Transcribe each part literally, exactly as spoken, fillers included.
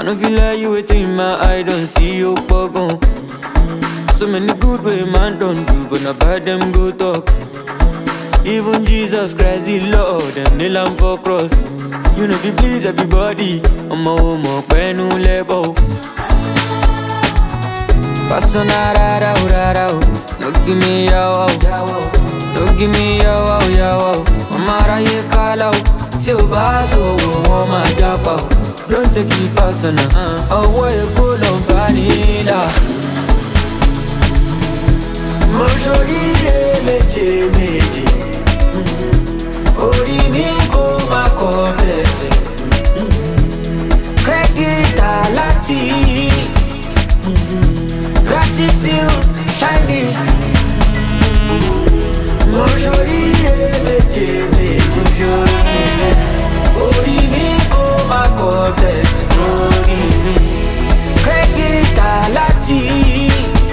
don't feel like you waiting in my eye, don't see you bubble. So many good way man don't do, but not bad them go talk. Even Jesus Christ, the Lord, them nail am for cross. You know, if you please everybody, I'm a homo, pen no label. Passona rara rara, no give me yo, no give me yo yo. Amara ye kala, si o baso, o ma japa. Don't take it personal, oh why you pull on vanilla? Mojori meje meje, ori mi ko ma kopese. Credit alati, gratitude shining. Mojori meje meje, ori mi ko ma kopese. Ori mi, credit alati.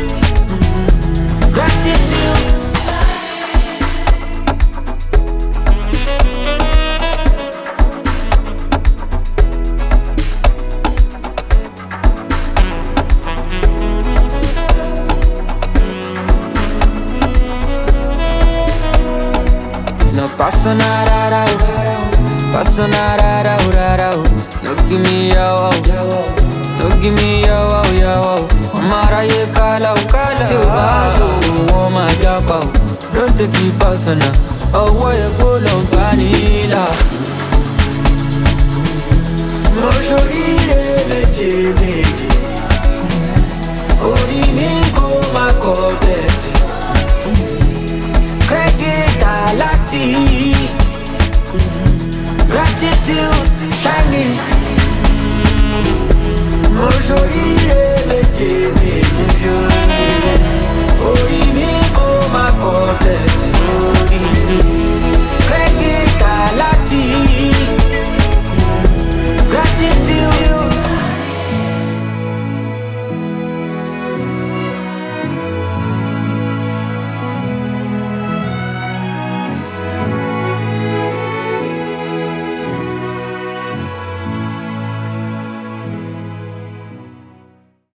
Gratitude. It's not personal, rara, personal, rara, rara. No give me yo, no give me yo, yo. Amara ye kala, si o baso, o ma japa. Don't take it personal, oh why you pull on vanilla? Mojori meje meje, ori mi ko ma kopese. Credit alati.